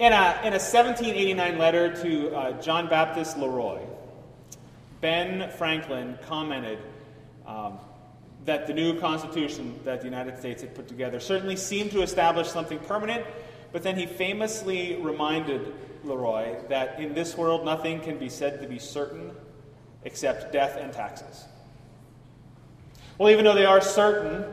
In a 1789 letter to John Baptist Leroy, Ben Franklin commented that the new Constitution that the United States had put together certainly seemed to establish something permanent, but then he famously reminded Leroy that in this world nothing can be said to be certain except death and taxes. Well, even though they are certain,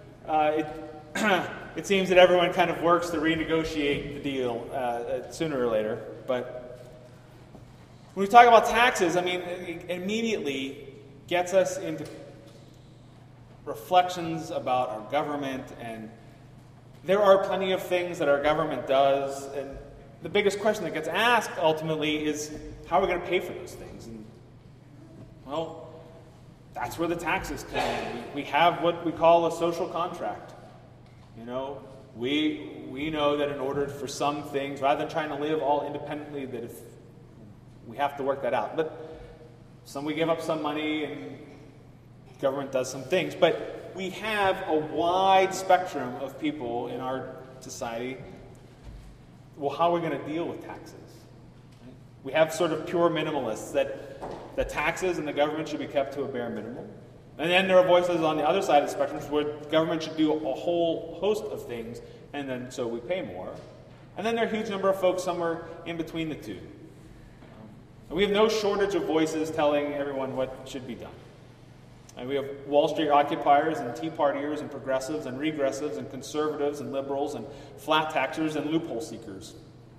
it seems that everyone kind of works to renegotiate the deal sooner or later. But when we talk about taxes, I mean, it immediately gets us into reflections about our government, and there are plenty of things that our government does, and the biggest question that gets asked ultimately is, how are we going to pay for those things? And, well, that's where the taxes come in. We have what we call a social contract. You know, we know that in order for some things, rather than trying to live all independently, that if we have to work that out. But some we give up some money and government does some things. But we have a wide spectrum of people in our society. Well, how are we going to deal with taxes? Right? We have sort of pure minimalists that the taxes and the government should be kept to a bare minimum. And then there are voices on the other side of the spectrum where the government should do a whole host of things, and then so we pay more. And then there are a huge number of folks somewhere in between the two. And we have no shortage of voices telling everyone what should be done. And we have Wall Street occupiers and Tea Partiers and progressives and regressives and conservatives and liberals and flat taxers and loophole seekers.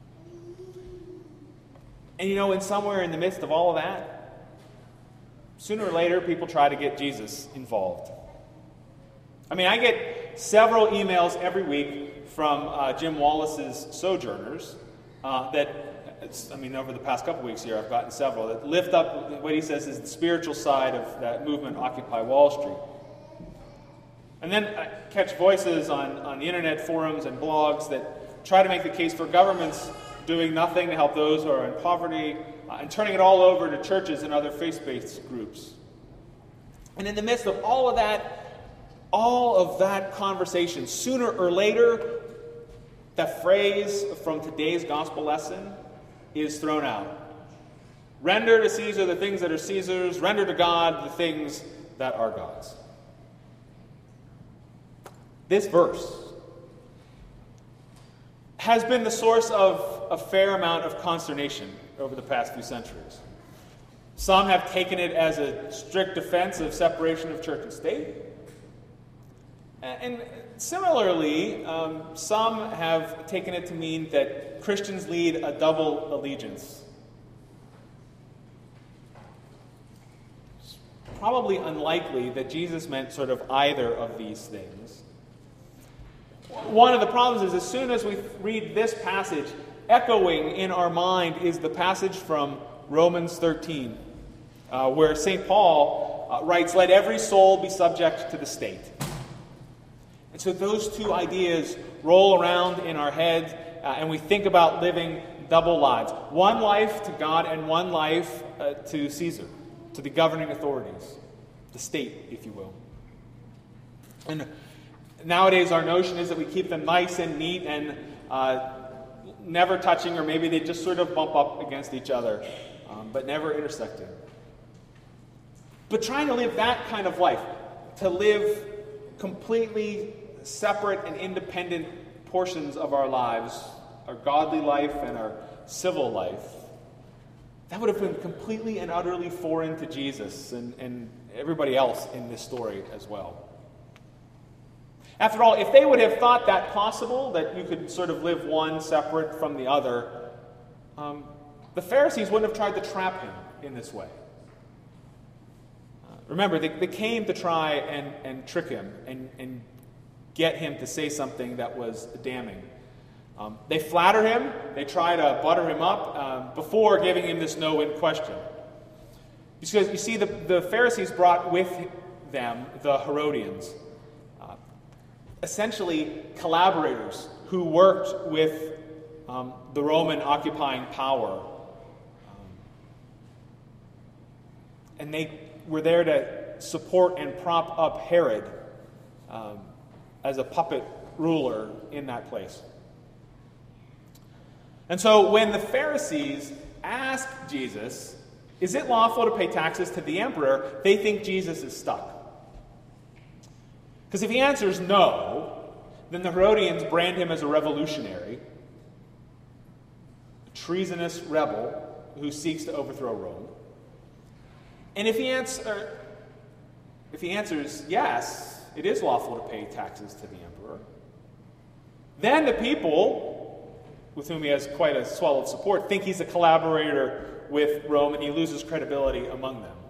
And you know, somewhere in the midst of all of that, sooner or later people try to get Jesus involved. I mean, I get several emails every week from Jim Wallace's Sojourners over the past couple weeks here, I've gotten several that lift up what he says is the spiritual side of that movement, Occupy Wall Street. And then I catch voices on the internet forums and blogs that try to make the case for governments doing nothing to help those who are in poverty, and turning it all over to churches and other faith-based groups. And in the midst of all of that conversation, sooner or later, that phrase from today's gospel lesson is thrown out. Render to Caesar the things that are Caesar's, render to God the things that are God's. This verse has been the source of a fair amount of consternation over the past few centuries. Some have taken it as a strict defense of separation of church and state. And similarly, some have taken it to mean that Christians lead a double allegiance. It's probably unlikely that Jesus meant sort of either of these things. One of the problems is as soon as we read this passage, echoing in our mind is the passage from Romans 13, where St. Paul writes, "Let every soul be subject to the state." And so those two ideas roll around in our heads, and we think about living double lives. One life to God and one life to Caesar, to the governing authorities, the state, if you will. And nowadays our notion is that we keep them nice and neat and never touching, or maybe they just sort of bump up against each other, but never intersecting. But trying to live that kind of life, to live completely separate and independent portions of our lives, our godly life and our civil life, that would have been completely and utterly foreign to Jesus and everybody else in this story as well. After all, if they would have thought that possible, that you could sort of live one separate from the other, the Pharisees wouldn't have tried to trap him in this way. Remember, they came to try and trick him and get him to say something that was damning. They flatter him, they try to butter him up before giving him this no-win question. Because you see, the Pharisees brought with them the Herodians, essentially collaborators who worked with the Roman occupying power. And they were there to support and prop up Herod as a puppet ruler in that place. And so when the Pharisees ask Jesus, is it lawful to pay taxes to the emperor, they think Jesus is stuck. Because if he answers no, then the Herodians brand him as a revolutionary, a treasonous rebel who seeks to overthrow Rome. And if he answers yes, it is lawful to pay taxes to the emperor, then the people with whom he has quite a swell of support think he's a collaborator with Rome, and he loses credibility among them.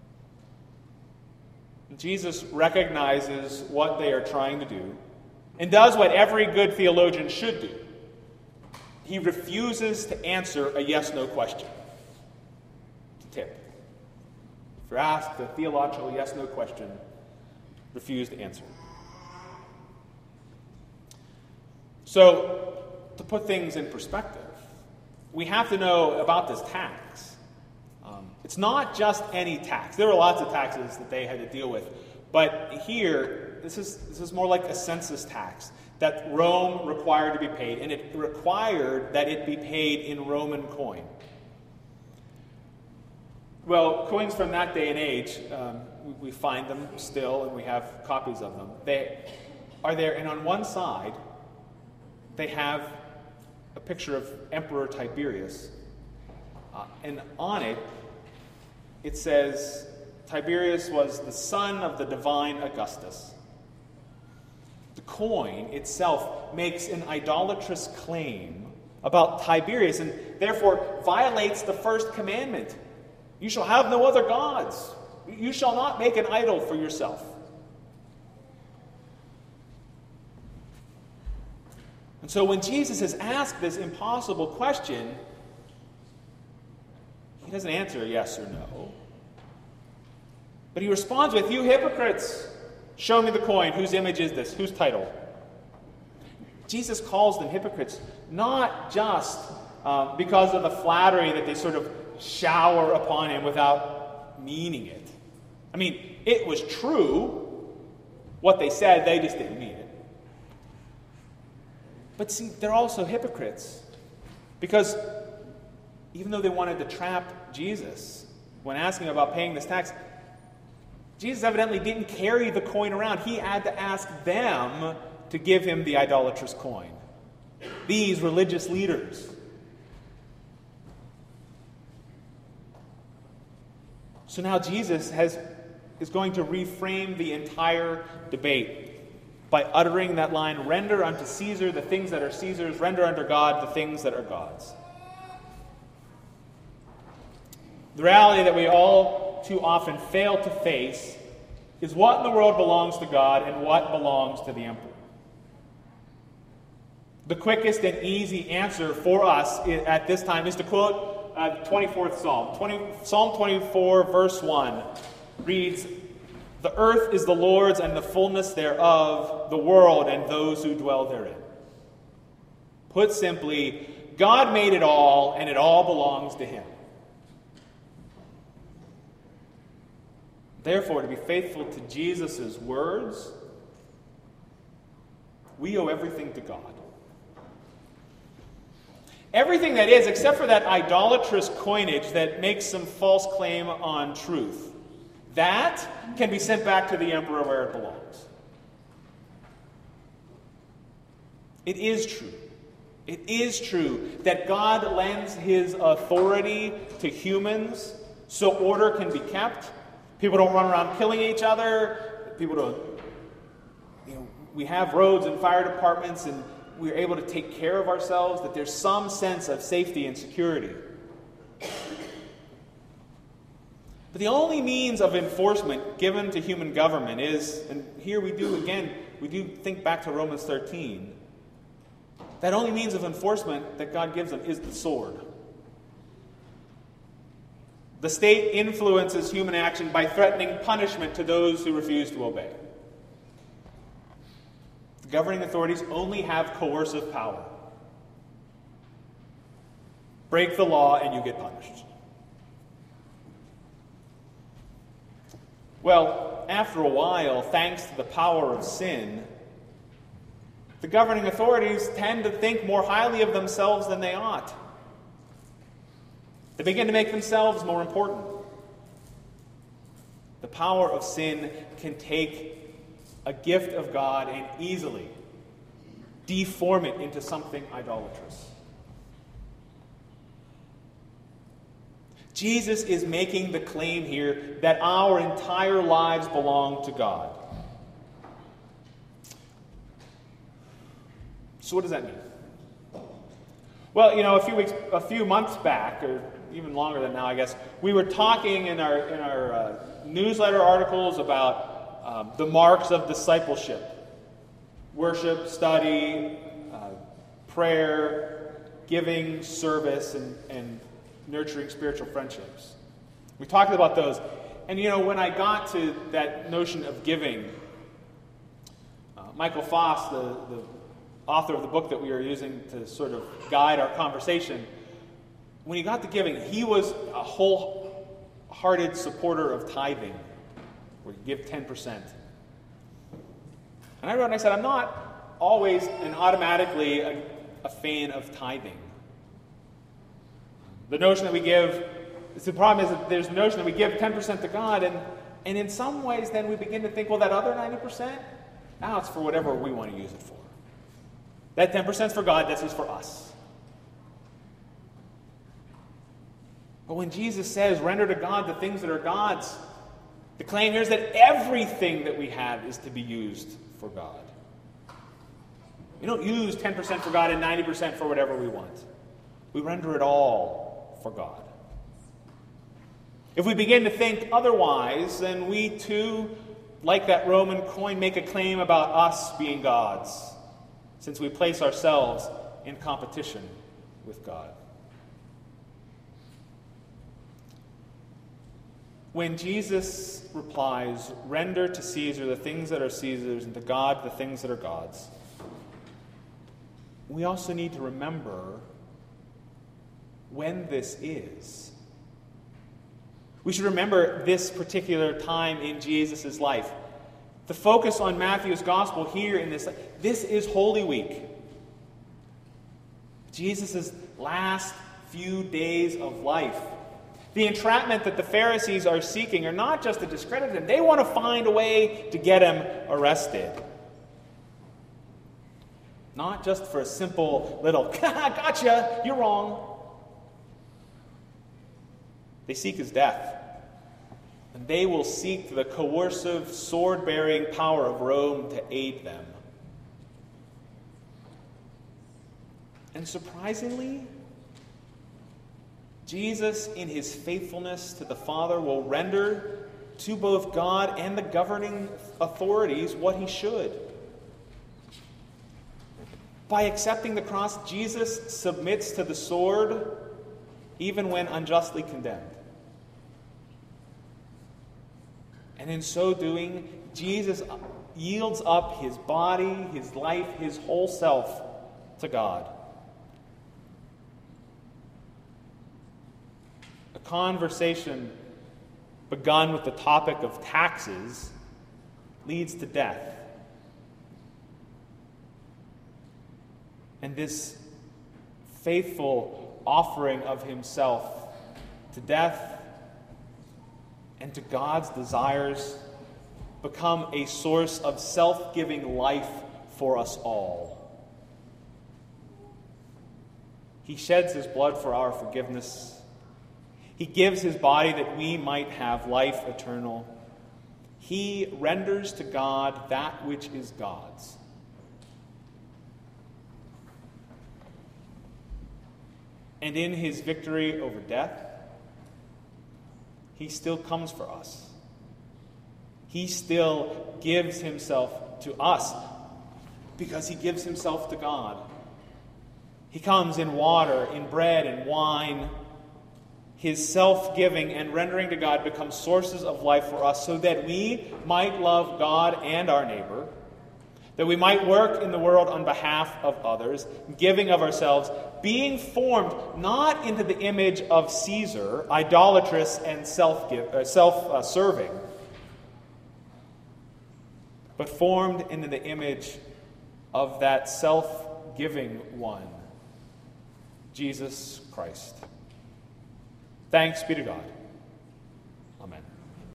Jesus recognizes what they are trying to do and does what every good theologian should do. He refuses to answer a yes-no question. It's a tip. If you're asked a theological yes-no question, refuse to answer. So, to put things in perspective, we have to know about this tax. It's not just any tax. There were lots of taxes that they had to deal with. But here, this is more like a census tax that Rome required to be paid, and it required that it be paid in Roman coin. Well, coins from that day and age, we find them still, and we have copies of them. They are there, and on one side, they have a picture of Emperor Tiberius, and on it, it says, Tiberius was the son of the divine Augustus. The coin itself makes an idolatrous claim about Tiberius and therefore violates the first commandment. You shall have no other gods. You shall not make an idol for yourself. And so when Jesus is asked this impossible question, he doesn't answer yes or no. But he responds with, you hypocrites, show me the coin. Whose image is this? Whose title? Jesus calls them hypocrites, not just because of the flattery that they sort of shower upon him without meaning it. I mean, it was true what they said, they just didn't mean it. But see, they're also hypocrites because even though they wanted to trap Jesus when asking about paying this tax, Jesus evidently didn't carry the coin around. He had to ask them to give him the idolatrous coin. These religious leaders. So now Jesus is going to reframe the entire debate by uttering that line, render unto Caesar the things that are Caesar's, render unto God the things that are God's. The reality that we all too often fail to face is what in the world belongs to God and what belongs to the emperor. The quickest and easy answer for us at this time is to quote the 24th Psalm. Psalm 24, verse 1 reads, "The earth is the Lord's and the fullness thereof, the world and those who dwell therein." Put simply, God made it all and it all belongs to him. Therefore, to be faithful to Jesus' words, we owe everything to God. Everything that is, except for that idolatrous coinage that makes some false claim on truth, that can be sent back to the emperor where it belongs. It is true. It is true that God lends his authority to humans so order can be kept. People don't run around killing each other. People don't, we have roads and fire departments and we're able to take care of ourselves, that there's some sense of safety and security. But the only means of enforcement given to human government is, and here we do think back to Romans 13, that only means of enforcement that God gives them is the sword. The state influences human action by threatening punishment to those who refuse to obey. The governing authorities only have coercive power. Break the law and you get punished. Well, after a while, thanks to the power of sin, The governing authorities tend to think more highly of themselves than they ought. They begin to make themselves more important. The power of sin can take a gift of God and easily deform it into something idolatrous. Jesus is making the claim here that our entire lives belong to God. So what does that mean? Well, a few months back, or even longer than now, I guess, we were talking in our newsletter articles about the marks of discipleship: worship, study, prayer, giving, service, and nurturing spiritual friendships. We talked about those. And when I got to that notion of giving, Michael Foss, the author of the book that we are using to sort of guide our conversation, when he got to giving, he was a wholehearted supporter of tithing, where you give 10%. And I wrote and I said, I'm not always and automatically a fan of tithing. The notion that we give, the problem is that there's the notion that we give 10% to God, and in some ways then we begin to think, well, that other 90%, now it's for whatever we want to use it for. That 10% is for God, this is for us. But when Jesus says, render to God the things that are God's, the claim here is that everything that we have is to be used for God. We don't use 10% for God and 90% for whatever we want. We render it all for God. If we begin to think otherwise, then we too, like that Roman coin, make a claim about us being God's, since we place ourselves in competition with God. When Jesus replies, render to Caesar the things that are Caesar's and to God the things that are God's, we also need to remember when this is. We should remember this particular time in Jesus' life. The focus on Matthew's gospel here in this is Holy Week. Jesus' last few days of life. The entrapment that the Pharisees are seeking are not just to discredit him. They want to find a way to get him arrested. Not just for a simple little, gotcha, you're wrong. They seek his death. And they will seek the coercive, sword-bearing power of Rome to aid them. And surprisingly, Jesus, in his faithfulness to the Father, will render to both God and the governing authorities what he should. By accepting the cross, Jesus submits to the sword even when unjustly condemned. And in so doing, Jesus yields up his body, his life, his whole self to God. A conversation begun with the topic of taxes leads to death. And this faithful offering of himself to death and to God's desires become a source of self-giving life for us all. He sheds his blood for our forgiveness. He gives his body that we might have life eternal. He renders to God that which is God's. And in his victory over death, he still comes for us. He still gives himself to us because he gives himself to God. He comes in water, in bread and wine. His self-giving and rendering to God become sources of life for us so that we might love God and our neighbor, that we might work in the world on behalf of others, giving of ourselves, being formed not into the image of Caesar, idolatrous and self-serving, but formed into the image of that self-giving one, Jesus Christ. Thanks be to God. Amen.